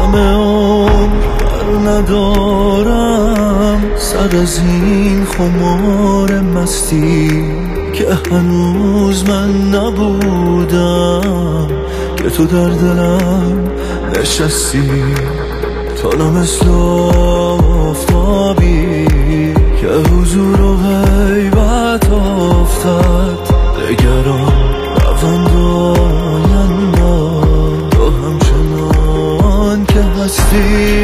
همه عمر ندارم سر از این خمار مستی که هنوز من نبودم که تو در دلم نشستی. تا مثل آفتابی که حضور و غیبت افتد دگران روند آینده تو همچنان که هستی.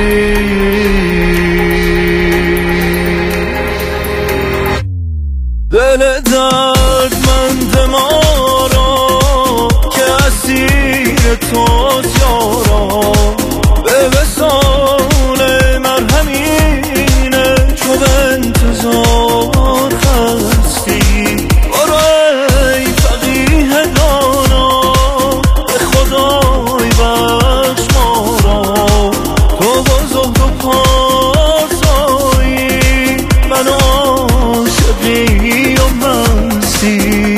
دل دردمند ما را که اسیر توست یارا به وصال مرهمینه چو به انتظار خستی. برو ای فقیه دانا به خدای بخش ما را تو با زهد و پارسایی من عاشقی و مستی.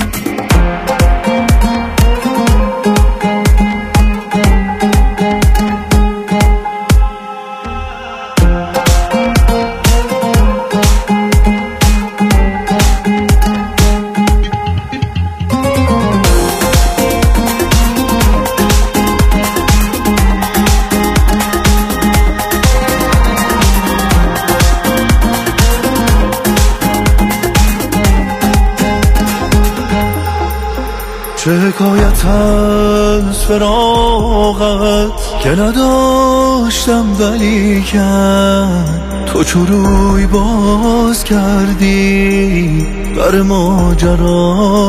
چه حکایت از فراغت که نداشتم ولیکن تو چو روی باز کردی بر ماجرا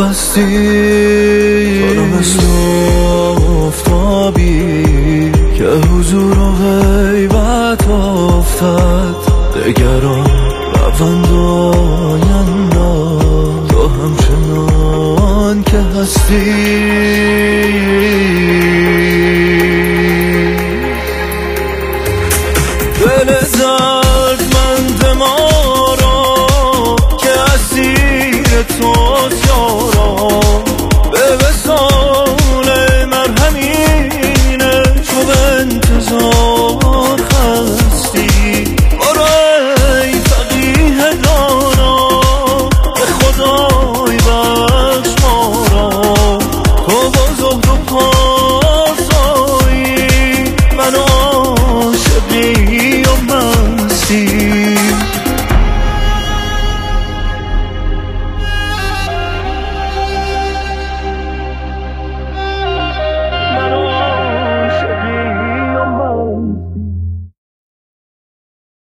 ببستی. تو مثل آفتابی که حضور و غیبت افتد دگران روند آینده تو همچنان که هستی.